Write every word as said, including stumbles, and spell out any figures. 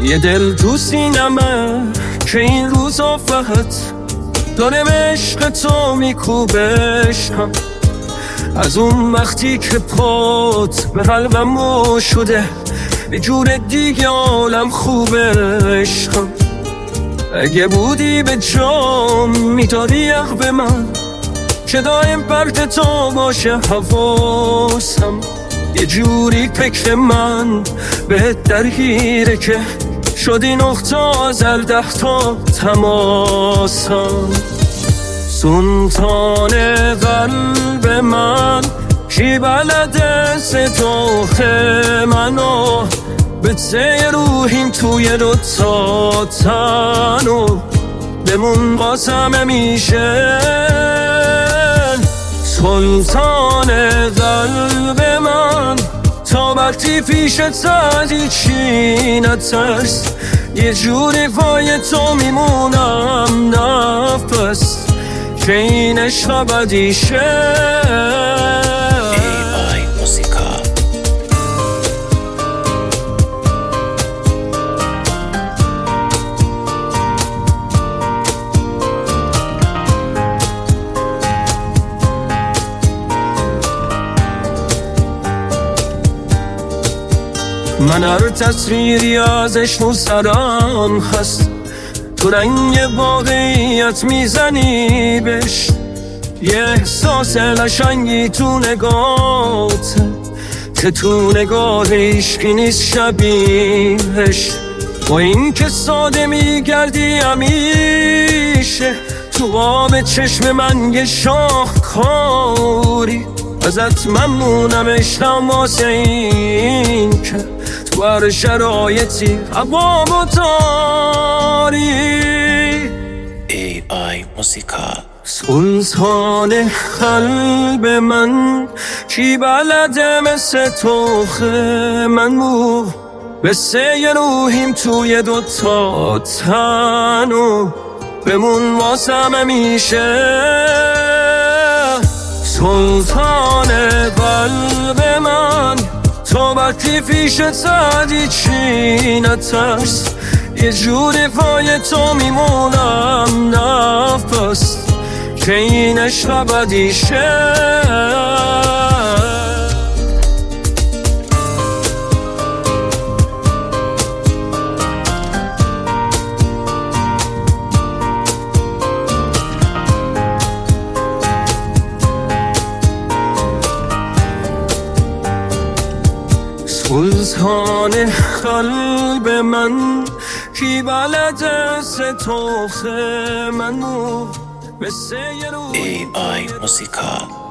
یه دل تو سینمه که این روزا فقط داره به عشق تو میکوبشم. از اون وقتی که پات به قلبم و شده به جور دیگه عالم خوبه عشقم. اگه بودی به جام میدادی یخ به من که دایم پرت تو باشه حواسم. یه جوری فکر من بهت درگیره که شدی نقطه ازل ده تا تماسم. سلطان قلب من کی بلده ستوخ منو به سه روحیم توی دوتا تنو بمون قاسم میشه. سلطان قلب من تا وقتی پیشت زدی چی نترس یه جوری پای تو میمونم نفس که این عشق ابدیشه. من هر تصویری ازش رو سرم هست تو رنگ واقعیت میزنی بش. یه احساس قشنگی تو نگاهت که تو نگاه عشقی نیست شبیهش. با این که ساده میگردی همیشه تو آب چشم من یه شاهکاری. ازت ممنونم عشقم واسه این که تو هر شرایطی هوامو داری. ای آی موسیقا. سلطان قلب من کی بلده مثل توخ منو به سه روحیم توی دوتا تنو بمون واسم میشه. سلطان قلب من تو وقتی پیشت زدی چی نترس یه جوری پای تو میمونم نفس که این عشق ابدیشه. سلطان قلب من کی بلده ستوخ منو به سه روی ای آی موسیقا.